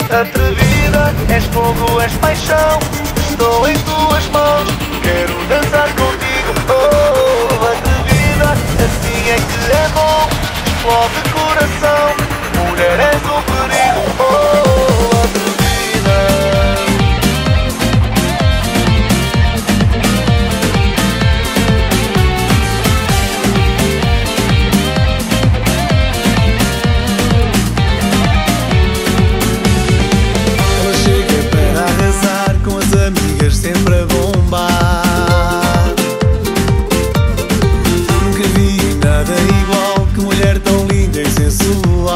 Atrevida, és fogo, és paixão. Estou em tuas mãos, quero dançar contigo. Oh, atrevida, assim é que é bom. Explode coração, mulher és um perigo. Oh, atrevida. Sempre a bombar. Nunca vi nada igual, que mulher tão linda e sensual.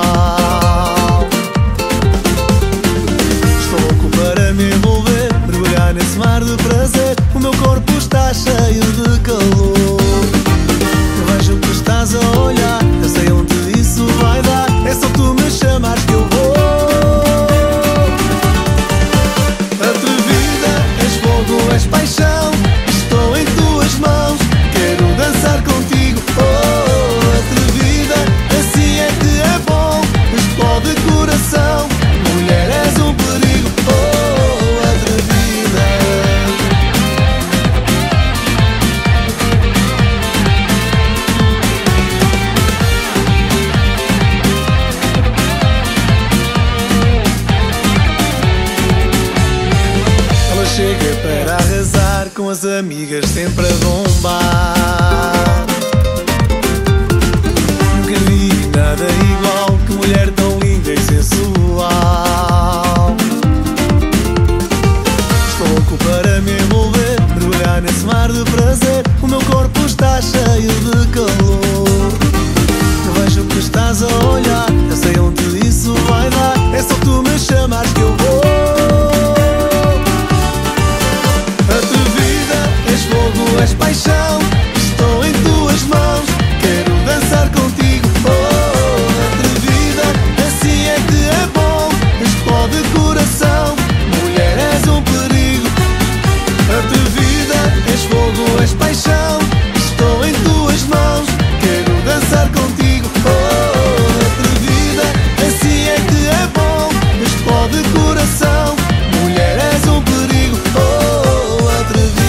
Estou louco para me envolver, mergulhar nesse mar de prazer. O meu corpo está cheio de calor. Eu vejo que estás a olhar, eu sei onde isso vai dar. É só tu me chamares que eu vou. És paixão, estou em tuas mãos, quero dançar contigo. Oh, atrevida, assim é que é bom. Explode coração, mulher és um perigo. Oh, atrevida. Ela chega para arrasar, com as amigas sempre a bombar. Nunca vi nada igual, que mulher tão linda e sensual. Estou louco para me envolver, mergulhar nesse mar de prazer. O meu corpo está cheio de calor. Eu vejo que estás a olhar, eu sei onde isso vai dar. É só tu me chamares que eu vou. És paixão, estou em tuas mãos, quero dançar contigo. Oh, atrevida, assim é que é bom. Explode coração, mulher és um perigo. Atrevida, és fogo, és paixão. Estou em tuas mãos, quero dançar contigo. Oh, atrevida, assim é que é bom. Explode coração, mulher és um perigo. Oh, atrevida.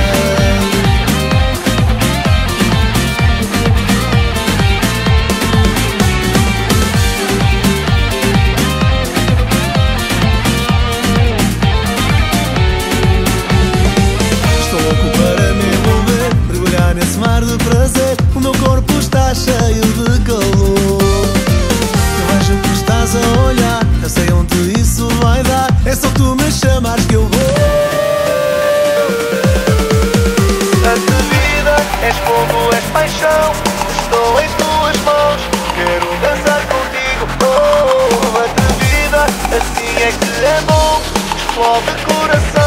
Nesse mar de prazer, o meu corpo está cheio de calor. Eu vejo que estás a olhar, eu sei onde isso vai dar. É só tu me chamares que eu vou. Atrevida, és fogo, és paixão. Estou em tuas mãos, quero dançar contigo. Oh, atrevida, assim é que é bom. Explode coração.